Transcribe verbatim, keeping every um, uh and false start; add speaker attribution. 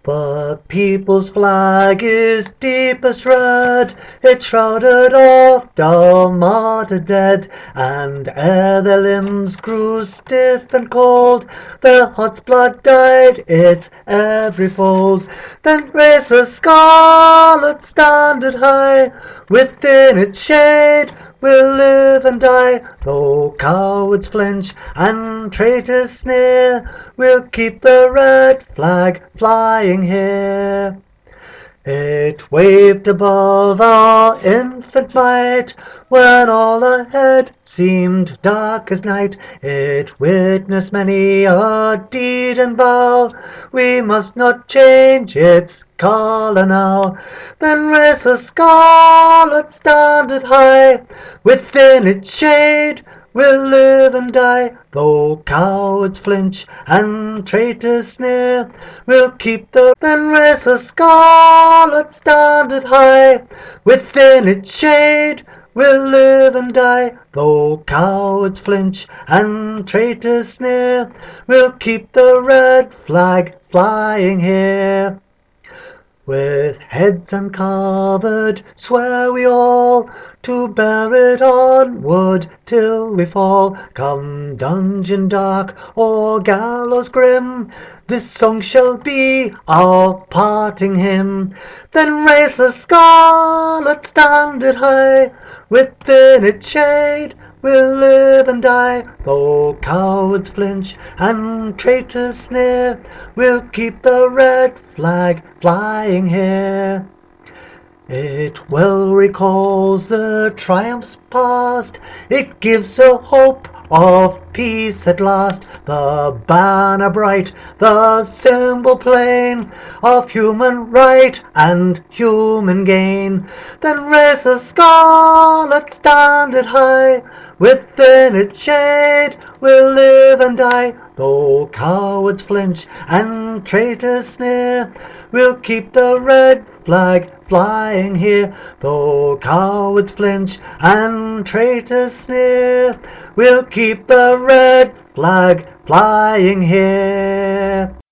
Speaker 1: The people's flag is deepest red, it shrouded oft our martyred dead, and ere their limbs grew stiff and cold, their heart's blood dyed its every fold. Then raised the scarlet standard high, within its shade we'll live and die. Though cowards flinch and traitors sneer, we'll keep the red flag flying here. It waved above our infant might, when all ahead seemed dark as night. It witnessed many a deed and vow, we must not change its colour now. Then raised the scarlet standard high, within its shade we'll live and die. Though cowards flinch and traitors sneer, we'll keep the... Then raise the scarlet standard high, within its shade we'll live and die. Though cowards flinch and traitors sneer, we'll keep the red flag flying here. With heads uncovered swear we all to bear it onward till we fall. Come dungeon dark or gallows grim, this song shall be our parting hymn. Then raise the scarlet standard high, within its shade we'll live and die. Though cowards flinch and traitors sneer, we'll keep the red flag flying here. It well recalls the triumphs past, it gives a hope of peace at last. The banner bright, the symbol plain of human right and human gain. Then raise the scarlet standard high, within its shade we'll live and die. Though cowards flinch and traitors sneer, we'll keep the red flag flying here. Though cowards flinch and traitors sneer, we'll keep the red flag flying here.